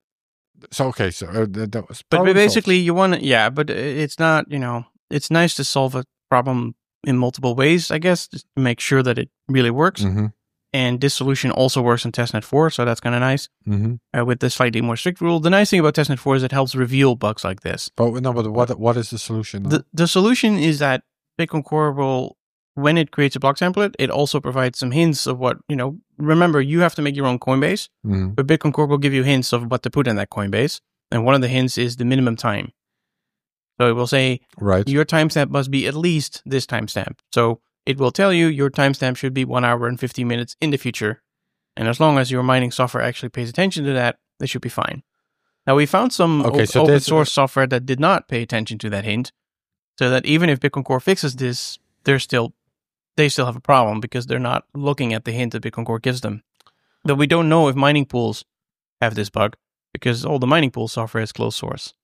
S1: so okay, so uh, that, that was
S2: But
S1: problem
S2: basically,
S1: solved.
S2: you want to, yeah, but it's not, you know, it's nice to solve a problem in multiple ways, I guess, just to make sure that it really works.
S1: Mhm,
S2: And this solution also works in testnet four, so that's kind of nice.
S1: mhm.
S2: Uh, with the slightly more strict rule, the nice thing about testnet four is it helps reveal bugs like this.
S1: But no, but what what is the solution? now?
S2: The the solution is that Bitcoin Core will, when it creates a block template, it also provides some hints of what, you know, remember, you have to make your own Coinbase,
S1: Mhm.
S2: but Bitcoin Core will give you hints of what to put in that Coinbase. And one of the hints is the minimum time. So it will say,
S1: Right.
S2: your timestamp must be at least this timestamp. So it will tell you your timestamp should be one hour and fifteen minutes in the future. And as long as your mining software actually pays attention to that, they should be fine. Now, we found some
S1: Okay,
S2: o-
S1: so
S2: open
S1: this-
S2: source software that did not pay attention to that hint. So that even if Bitcoin Core fixes this, they're still, they still have a problem because they're not looking at the hint that Bitcoin Core gives them. Though we don't know if mining pools have this bug because all the mining pool software is closed source.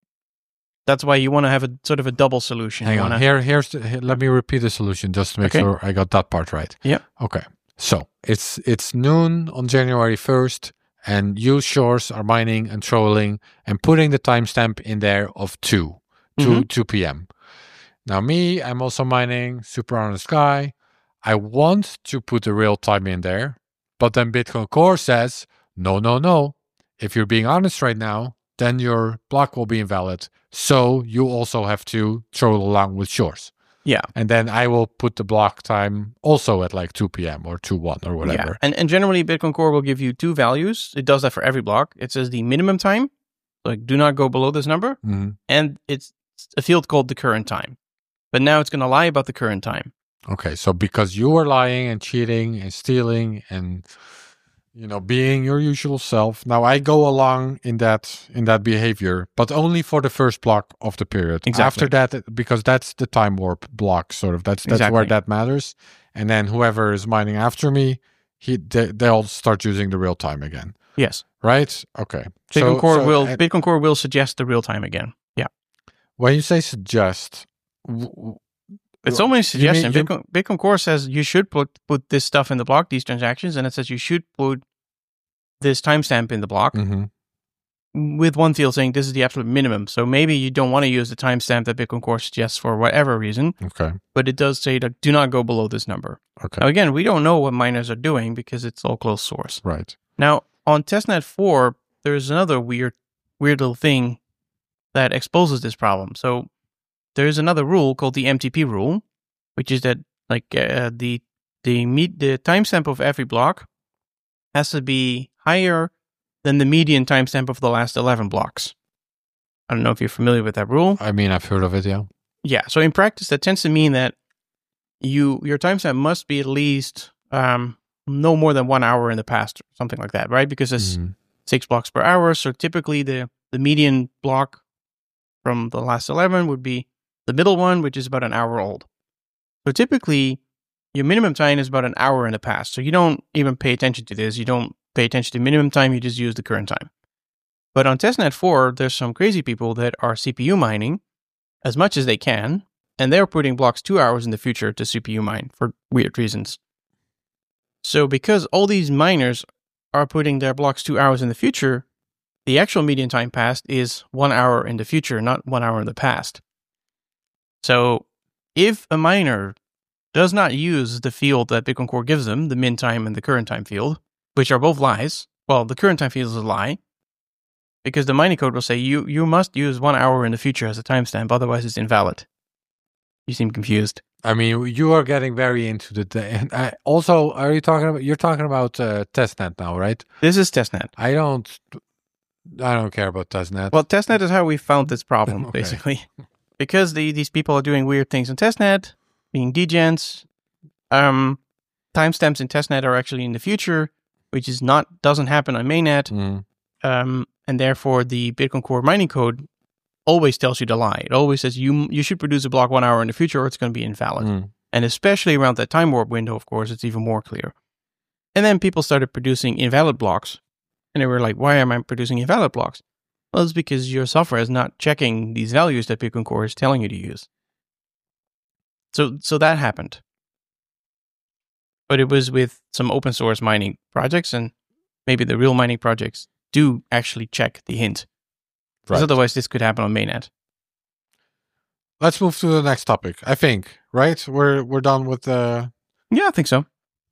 S2: That's why you want to have a sort of a double solution.
S1: Hang
S2: You
S1: on.
S2: wanna-
S1: Here, here's the, here, let me repeat the solution just to make
S2: Okay.
S1: sure I got that part right.
S2: Yeah.
S1: Okay. So it's it's noon on January first, and you shores are mining and trolling and putting the timestamp in there of two, two,
S2: Mhm.
S1: two p.m. Now me, I'm also mining, super honest guy. I want to put the real time in there, but then Bitcoin Core says, no, no, no. If you're being honest right now, then your block will be invalid. So you also have to troll along with shores.
S2: Yeah.
S1: And then I will put the block time also at like two p.m. or two one or
S2: Yeah.
S1: whatever.
S2: And, and generally, Bitcoin Core will give you two values. It does that for every block. It says the minimum time, like do not go below this number,
S1: Mhm.
S2: and it's a field called the current time. But now it's going to lie about the current time.
S1: Okay, so because you were lying and cheating and stealing and you know being your usual self, now I go along in that in that behavior, but only for the first block of the period.
S2: Exactly.
S1: After that, because that's the time warp block, sort of. That's that's where
S2: Exactly.
S1: that matters. And then whoever is mining after me, he they, they'll start using the real time again,
S2: Yes.
S1: right? Okay.
S2: Bitcoin
S1: So-
S2: Core
S1: so,
S2: will
S1: uh,
S2: Bitcoin Core will suggest the real time again. Yeah.
S1: when you say suggest, w- w-
S2: It's only a
S1: you
S2: suggestion.
S1: mean- you-
S2: Bitcoin, Bitcoin Core says you should put put this stuff in the block, these transactions, and it says you should put this timestamp in the block
S1: Mhm.
S2: with one field saying this is the absolute minimum. So maybe you don't want to use the timestamp that Bitcoin Core suggests for whatever reason,
S1: Okay.
S2: but it does say that do not go below this number.
S1: Okay.
S2: Now again, we don't know what miners are doing because it's all closed source.
S1: Right.
S2: Now on testnet four, there's another weird, weird little thing that exposes this problem. So there's another rule called the M T P rule, which is that like uh, the the meet the timestamp of every block has to be higher than the median timestamp of the last eleven blocks. I don't know if you're familiar with that rule.
S1: I mean, I've heard of it. Yeah.
S2: Yeah. So in practice, that tends to mean that you your timestamp must be at least um, no more than one hour in the past, or something like that, right? Because it's
S1: Mhm.
S2: six blocks per hour. So typically, the the median block from the last eleven would be the middle one, which is about an hour old. So typically, your minimum time is about an hour in the past. So you don't even pay attention to this. You don't pay attention to minimum time. You just use the current time. But on testnet four, there's some crazy people that are C P U mining as much as they can, and they're putting blocks two hours in the future to C P U mine for weird reasons. So because all these miners are putting their blocks two hours in the future, the actual median time passed is one hour in the future, not one hour in the past. So if a miner does not use the field that Bitcoin Core gives them, the min time and the current time field, which are both lies, well, the current time field is a lie, because the mining code will say you, you must use one hour in the future as a timestamp, otherwise it's invalid. You seem confused.
S1: I mean, you are getting very into the. And I, also, are you talking about? You're talking about uh, testnet now, right?
S2: This is testnet.
S1: I don't. I don't care about testnet.
S2: Well, testnet is how we found this problem,
S1: Okay.
S2: basically, because the, these people are doing weird things in testnet, being degens. Um, timestamps in testnet are actually in the future, which is not doesn't happen on mainnet.
S1: Mm.
S2: Um, and therefore, the Bitcoin Core mining code always tells you the lie. It always says you you should produce a block one hour in the future or it's going to be invalid.
S1: Mm.
S2: And especially around that time warp window, of course, it's even more clear. And then people started producing invalid blocks. And they were like, why am I producing invalid blocks? Well, it's because your software is not checking these values that Bitcoin Core is telling you to use. So, so that happened. But it was with some open source mining projects, and maybe the real mining projects do actually check the hint. Because
S1: Right.
S2: otherwise this could happen on mainnet.
S1: Let's move to the next topic. I think, right? We're we're done with the
S2: Yeah, I think so.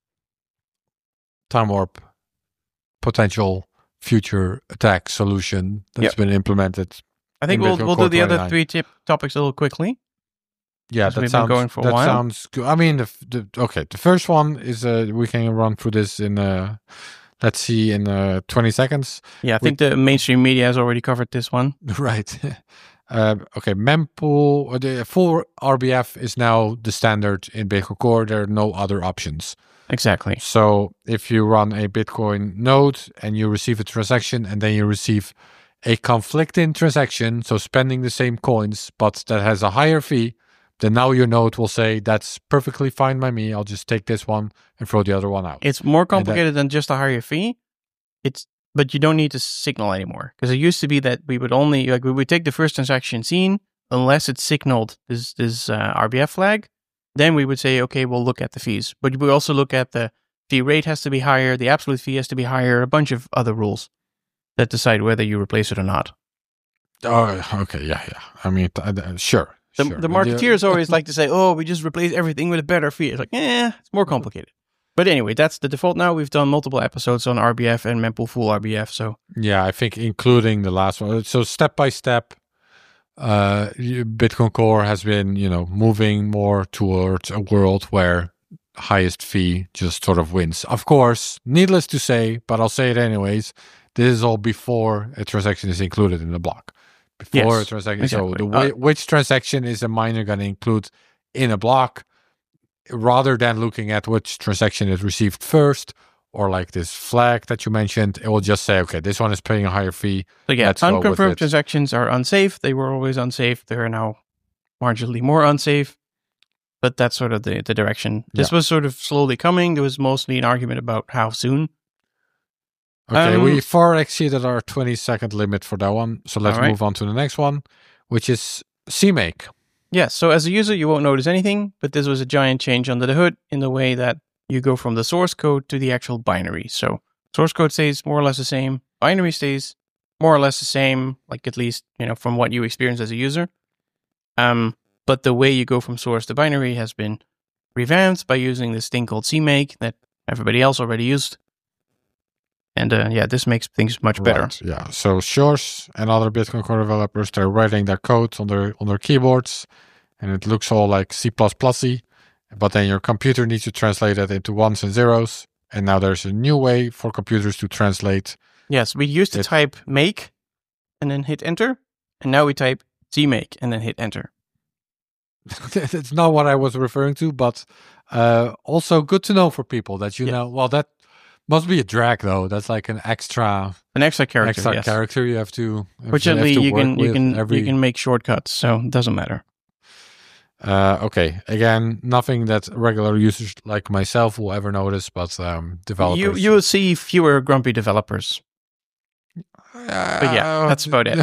S1: time warp potential future attack solution that's
S2: Yep.
S1: been implemented.
S2: I think
S1: In
S2: we'll
S1: Bitcoin
S2: we'll
S1: Core
S2: do the other
S1: twenty-nine.
S2: three tip topics a little quickly.
S1: Yeah,
S2: Because
S1: that
S2: we've been
S1: sounds
S2: going for a
S1: that
S2: while.
S1: sounds good. I mean, the, f- the okay. The first one is uh, we can run through this in uh, let's see in uh, twenty seconds.
S2: Yeah, I think the mainstream media has already covered this one.
S1: Right. uh, okay, mempool or the full R B F is now the standard in Bitcoin Core. There are no other options.
S2: Exactly.
S1: So if you run a Bitcoin node and you receive a transaction and then you receive a conflicting transaction, so spending the same coins, but that has a higher fee, then now your node will say, that's perfectly fine by me. I'll just take this one and throw the other one out.
S2: It's more
S1: that-
S2: complicated than just a higher fee. It's but you don't need to signal anymore, because it used to be that we would only like we would take the first transaction seen unless it signaled this this uh, R B F flag. Then we would say, okay, we'll look at the fees, but we also look at the fee rate has to be higher, the absolute fee has to be higher, a bunch of other rules that decide whether you replace it or not.
S1: Oh, okay. Yeah, yeah. I mean, th- th- sure.
S2: The,
S1: sure.
S2: the
S1: But you-
S2: marketeers always like to say, oh, we just replace everything with a better fee. It's like, eh, it's more complicated. But anyway, that's the default now. We've done multiple episodes on R B F and mempool full R B F, so
S1: Yeah, I think including the last one. So step by step, uh, you- Bitcoin Core has been, you know, moving more towards a world where highest fee just sort of wins. Of course, needless to say, but I'll say it anyways. This is all before a transaction is included in the block. Before
S2: Yes,
S1: a transaction.
S2: exactly.
S1: So the
S2: Uh,
S1: whi- which transaction is a miner going to include in a block, rather than looking at which transaction is received first, or like this flag that you mentioned, it will just say, okay, this one is paying a higher fee.
S2: So yeah,
S1: Let's go with
S2: unconfirmed
S1: it.
S2: transactions are unsafe. They were always unsafe. They are now marginally more unsafe. But that's sort of the, the direction. This
S1: Yeah.
S2: was sort of slowly coming. There was mostly an argument about how soon.
S1: Okay,
S2: Um,
S1: we far exceeded our twenty second limit for that one. So let's
S2: All right.
S1: move on to the next one, which is C make.
S2: Yes, so as a user, you won't notice anything, but this was a giant change under the hood in the way that you go from the source code to the actual binary. So source code stays more or less the same. Binary stays more or less the same, like at least, you know, from what you experience as a user. Um, but the way you go from source to binary has been revamped by using this thing called C make that everybody else already used. And uh, yeah, this makes things much better.
S1: Right, yeah. So Shores and other Bitcoin Core developers, they're writing their code on their on their keyboards, and it looks all like C plus plus-y. But then your computer needs to translate it into ones and zeros. And now there's a new way for computers to translate.
S2: Yes, we used to
S1: It-
S2: type make and then hit enter. And now we type C make and then hit enter.
S1: It's not what I was referring to, but uh, also good to know for people that you
S2: Yeah.
S1: know. Well, that must be a drag though. That's like an extra
S2: An extra character,
S1: extra
S2: yes.
S1: character you have to. have to-
S2: Fortunately,
S1: have to
S2: you
S1: work
S2: can you
S1: with
S2: can
S1: every.
S2: you can make shortcuts, so it doesn't matter.
S1: Uh, okay, again, nothing that regular users like myself will ever notice, but um, developers.
S2: You you will see fewer grumpy developers.
S1: Uh,
S2: But yeah, that's about it.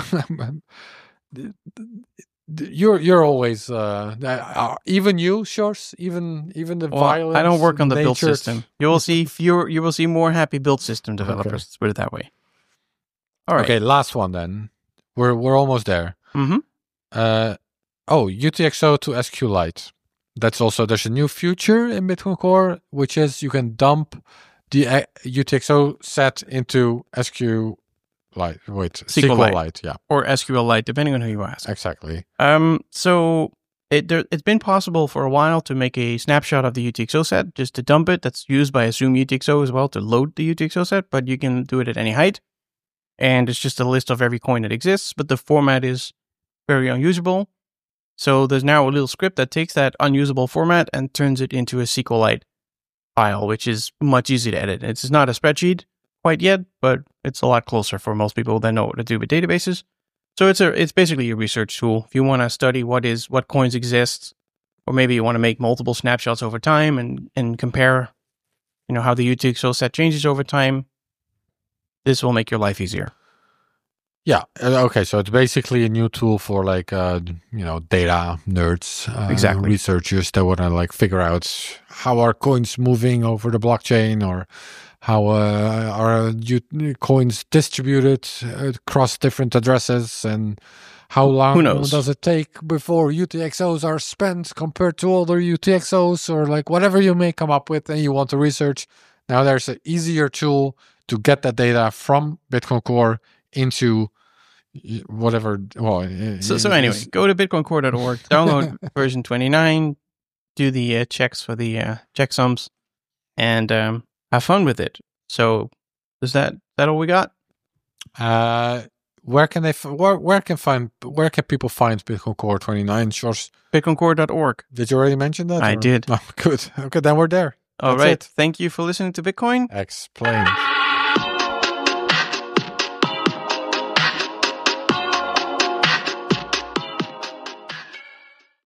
S1: You're you're always uh, uh, even you, Shores, even even the
S2: Well,
S1: violent.
S2: I don't work on the build
S1: natured-
S2: system. You will see fewer. You will see more happy build system developers.
S1: Okay.
S2: Let's put it that way. All right.
S1: Okay, last one then. We're we're almost there.
S2: Mm-hmm.
S1: Uh, oh, U T X O to SQLite. That's also there's a new feature in Bitcoin Core, which is you can dump the uh, U T X O set into SQLite. Wait,
S2: SQLite.
S1: SQLite. Yeah,
S2: Or SQLite, depending on who you ask.
S1: exactly.
S2: Um. So it there, it's been possible for a while to make a snapshot of the U T X O set, just to dump it. That's used by Assume U T X O as well to load the U T X O set, but you can do it at any height. And it's just a list of every coin that exists, but the format is very unusable. So there's now a little script that takes that unusable format and turns it into a SQLite file, which is much easier to edit. It's not a spreadsheet quite yet, but it's a lot closer for most people that know what to do with databases. So it's a it's basically a research tool. If you want to study what is what coins exist, or maybe you want to make multiple snapshots over time and, and compare, you know, how the U T X O set changes over time, this will make your life easier.
S1: Yeah. uh, Okay. So it's basically a new tool for like uh, you know data nerds, uh,
S2: Exactly.
S1: researchers that want to like figure out how are coins moving over the blockchain, or how uh, are u- coins distributed across different addresses, and how long
S2: Who knows?
S1: does it take before U T X Os are spent compared to other U T X Os, or like whatever you may come up with and you want to research. Now there's an easier tool to get that data from Bitcoin Core into whatever. Well,
S2: So, so anyway, go to bitcoin core dot org, download version twenty-nine, do the uh, checks for the uh, checksums, and um, have fun with it. So, is that that all we got?
S1: Uh, where can they? F- where where can find? Where can people find Bitcoin Core twenty-nine? Shores,
S2: bitcoin core dot org.
S1: did you already mention that?
S2: I
S1: or-
S2: did.
S1: Oh, good. Okay, then we're there.
S2: All
S1: That's
S2: right.
S1: it.
S2: Thank you for listening to Bitcoin.
S1: Explain.